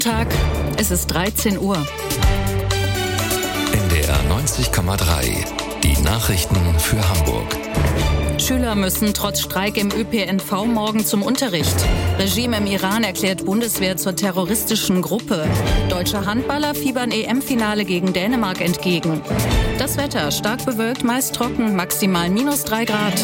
Tag, es ist 13 Uhr. NDR 90,3, die Nachrichten für Hamburg. Schüler müssen trotz Streik im ÖPNV morgen zum Unterricht. Regime im Iran erklärt Bundeswehr zur terroristischen Gruppe. Deutsche Handballer fiebern EM-Finale gegen Dänemark entgegen. Das Wetter stark bewölkt, meist trocken, maximal -3 Grad.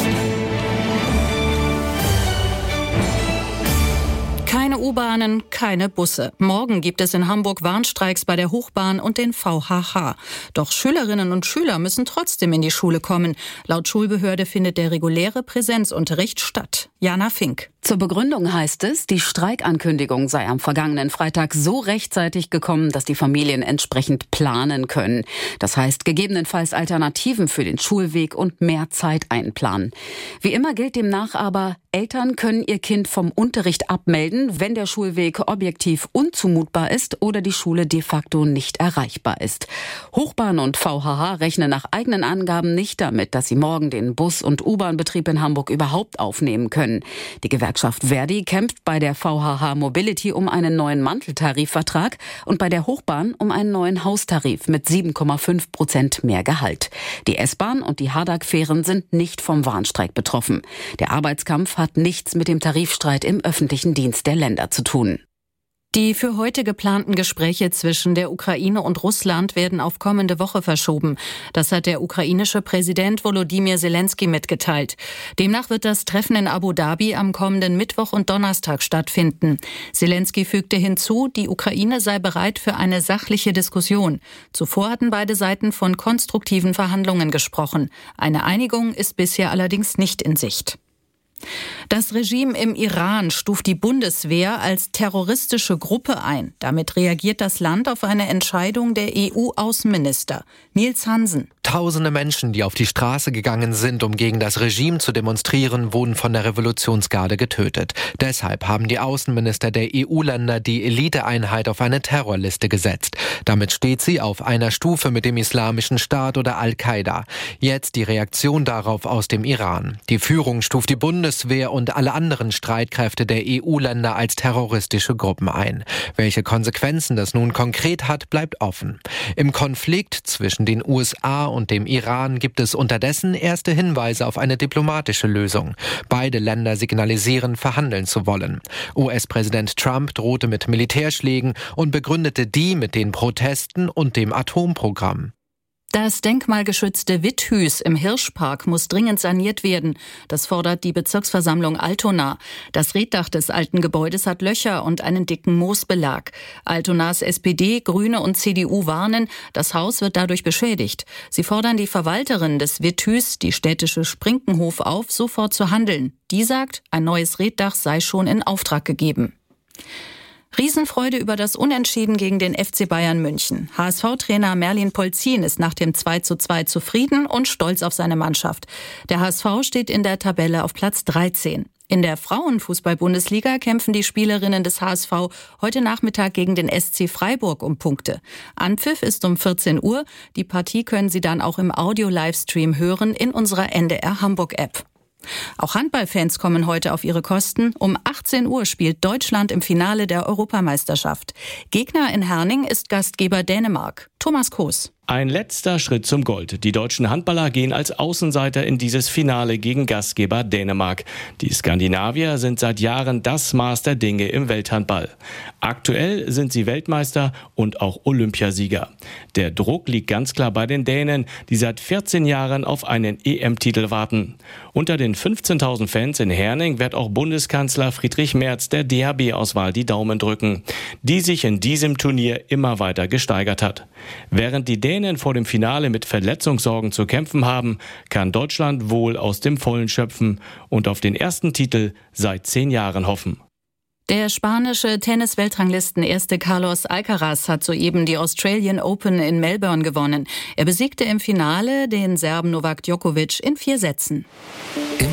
Keine U-Bahnen, keine Busse. Morgen gibt es in Hamburg Warnstreiks bei der Hochbahn und den VHH. Doch Schülerinnen und Schüler müssen trotzdem in die Schule kommen. Laut Schulbehörde findet der reguläre Präsenzunterricht statt. Jana Fink. Zur Begründung heißt es, die Streikankündigung sei am vergangenen Freitag so rechtzeitig gekommen, dass die Familien entsprechend planen können. Das heißt, gegebenenfalls Alternativen für den Schulweg und mehr Zeit einplanen. Wie immer gilt demnach aber, Eltern können ihr Kind vom Unterricht abmelden, wenn der Schulweg objektiv unzumutbar ist oder die Schule de facto nicht erreichbar ist. Hochbahn und VHH rechnen nach eigenen Angaben nicht damit, dass sie morgen den Bus- und U-Bahn-Betrieb in Hamburg überhaupt aufnehmen können. Die Gewerkschaft Verdi kämpft bei der VHH Mobility um einen neuen Manteltarifvertrag und bei der Hochbahn um einen neuen Haustarif mit 7,5% mehr Gehalt. Die S-Bahn und die Hardag-Fähren sind nicht vom Warnstreik betroffen. Der Arbeitskampf hat nichts mit dem Tarifstreit im öffentlichen Dienst der Länder zu tun. Die für heute geplanten Gespräche zwischen der Ukraine und Russland werden auf kommende Woche verschoben. Das hat der ukrainische Präsident Volodymyr Zelensky mitgeteilt. Demnach wird das Treffen in Abu Dhabi am kommenden Mittwoch und Donnerstag stattfinden. Zelensky fügte hinzu, die Ukraine sei bereit für eine sachliche Diskussion. Zuvor hatten beide Seiten von konstruktiven Verhandlungen gesprochen. Eine Einigung ist bisher allerdings nicht in Sicht. Das Regime im Iran stuft die Bundeswehr als terroristische Gruppe ein. Damit reagiert das Land auf eine Entscheidung der EU-Außenminister. Nils Hansen. Tausende Menschen, die auf die Straße gegangen sind, um gegen das Regime zu demonstrieren, wurden von der Revolutionsgarde getötet. Deshalb haben die Außenminister der EU-Länder die Eliteeinheit auf eine Terrorliste gesetzt. Damit steht sie auf einer Stufe mit dem Islamischen Staat oder Al-Qaida. Jetzt die Reaktion darauf aus dem Iran. Die Führung stuft die Bundeswehr und alle anderen Streitkräfte der EU-Länder als terroristische Gruppen ein. Welche Konsequenzen das nun konkret hat, bleibt offen. Im Konflikt zwischen den USA und dem Iran gibt es unterdessen erste Hinweise auf eine diplomatische Lösung. Beide Länder signalisieren, verhandeln zu wollen. US-Präsident Trump drohte mit Militärschlägen und begründete die mit den Protesten und dem Atomprogramm. Das denkmalgeschützte Withüß im Hirschpark muss dringend saniert werden. Das fordert die Bezirksversammlung Altona. Das Reetdach des alten Gebäudes hat Löcher und einen dicken Moosbelag. Altonas SPD, Grüne und CDU warnen, das Haus wird dadurch beschädigt. Sie fordern die Verwalterin des Withüß, die städtische Sprinkenhof, auf, sofort zu handeln. Die sagt, ein neues Reetdach sei schon in Auftrag gegeben. Riesenfreude über das Unentschieden gegen den FC Bayern München. HSV-Trainer Merlin Polzin ist nach dem 2:2 zufrieden und stolz auf seine Mannschaft. Der HSV steht in der Tabelle auf Platz 13. In der Frauenfußball-Bundesliga kämpfen die Spielerinnen des HSV heute Nachmittag gegen den SC Freiburg um Punkte. Anpfiff ist um 14 Uhr. Die Partie können Sie dann auch im Audio-Livestream hören in unserer NDR Hamburg-App. Auch Handballfans kommen heute auf ihre Kosten. Um 18 Uhr spielt Deutschland im Finale der Europameisterschaft. Gegner in Herning ist Gastgeber Dänemark. Thomas Koos. Ein letzter Schritt zum Gold. Die deutschen Handballer gehen als Außenseiter in dieses Finale gegen Gastgeber Dänemark. Die Skandinavier sind seit Jahren das Maß der Dinge im Welthandball. Aktuell sind sie Weltmeister und auch Olympiasieger. Der Druck liegt ganz klar bei den Dänen, die seit 14 Jahren auf einen EM-Titel warten. Unter den 15.000 Fans in Herning wird auch Bundeskanzler Friedrich Merz der DHB-Auswahl die Daumen drücken, die sich in diesem Turnier immer weiter gesteigert hat. Während die Dänen vor dem Finale mit Verletzungssorgen zu kämpfen haben, kann Deutschland wohl aus dem Vollen schöpfen und auf den ersten Titel seit 10 Jahren hoffen. Der spanische Tennis-Weltranglisten-Erste Carlos Alcaraz hat soeben die Australian Open in Melbourne gewonnen. Er besiegte im Finale den Serben Novak Djokovic in 4 Sätzen.